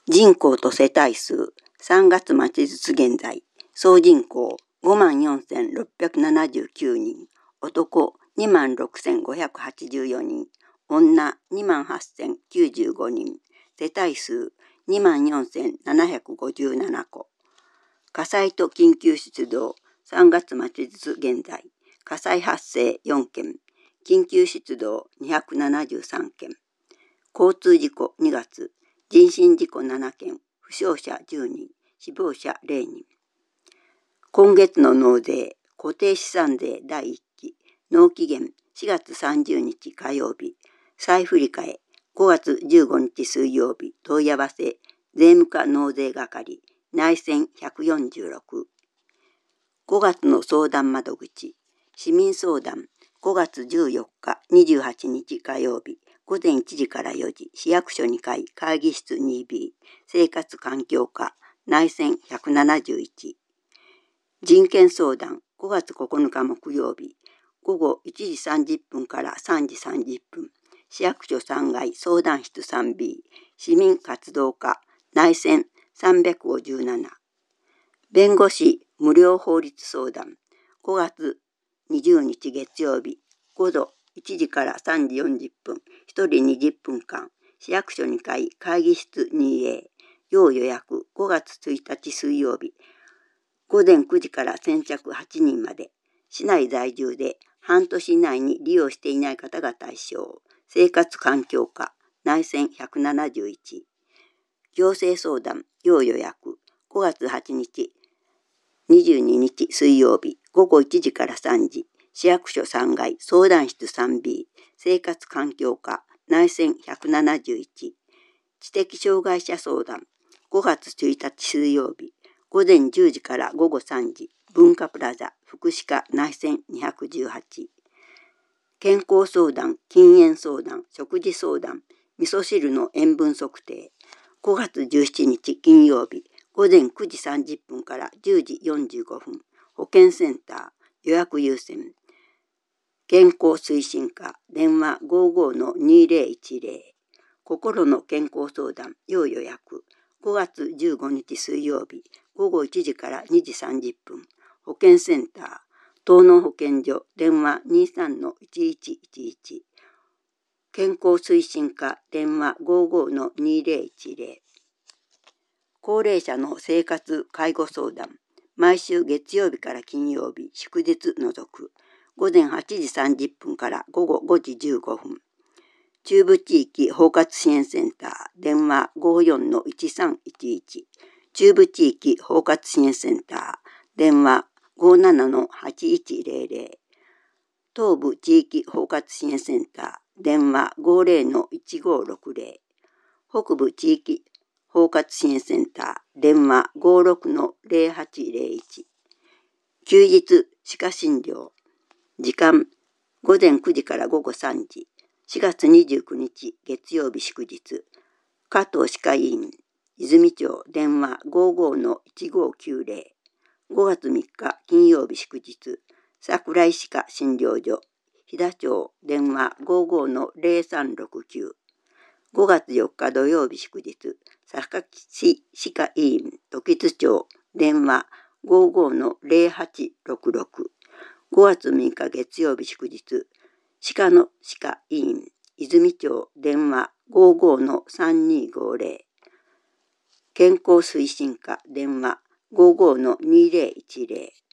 人口と世帯数、3月末日現在、総人口54,679人、男26,584人、女28,095人、世帯数24,757戸。火災と緊急出動、3月末日現在、火災発生4件、緊急出動273件。交通事故2月、人身事故7件、負傷者10人、死亡者0人。今月の納税、固定資産税第1期、納期限4月30日火曜日、再振り替え5月15日水曜日、問い合わせ、税務課納税係、内線146。5月の相談窓口、市民相談、5月14日、28日火曜日、午前1時から4時、市役所2階、会議室 2B、生活環境課、内線171。人権相談、5月9日木曜日、午後1時30分から3時30分、市役所3階、相談室 3B、市民活動課、内線357。弁護士無料法律相談、5月20日月曜日、午後1時から3時40分、1人20分間、市役所2階、会議室 2A、要予約5月1日水曜日、午前9時から先着8人まで、市内在住で半年以内に利用していない方が対象、生活環境課、内線171。行政相談、要予約5月8日、22日水曜日、午後1時から3時、市役所3階、相談室 3B、生活環境課、内線171。知的障害者相談、5月1日水曜日、午前10時から午後3時、文化プラザ、福祉課内線218。健康相談、禁煙相談、食事相談、味噌汁の塩分測定、5月17日金曜日、午前9時30分から10時45分、保健センター、予約優先。健康推進課、電話55-2010。心の健康相談、要予約。5月15日水曜日、午後1時から2時30分、保健センター、東農保健所、電話23-1111。健康推進課、電話55-2010。高齢者の生活介護相談、毎週月曜日から金曜日、祝日除く、午前8時30分から午後5時15分。中部地域包括支援センター、電話54-1311。中部地域包括支援センター、電話57-8100。東部地域包括支援センター、電話50-1560。北部地域包括支援センター、電話56-0801。休日歯科診療、時間午前9時から午後3時。4月29日月曜日祝日、加藤歯科医院、泉町、電話55-1590。5月3日金曜日祝日、桜井歯科診療所、飛騨町、電話55-0369。5月4日土曜日祝日、坂木歯科医院、時津町、電話55-0866。5月6日月曜日祝日、歯科の歯科医院、泉町、電話55-3250。健康推進課、電話55-2010。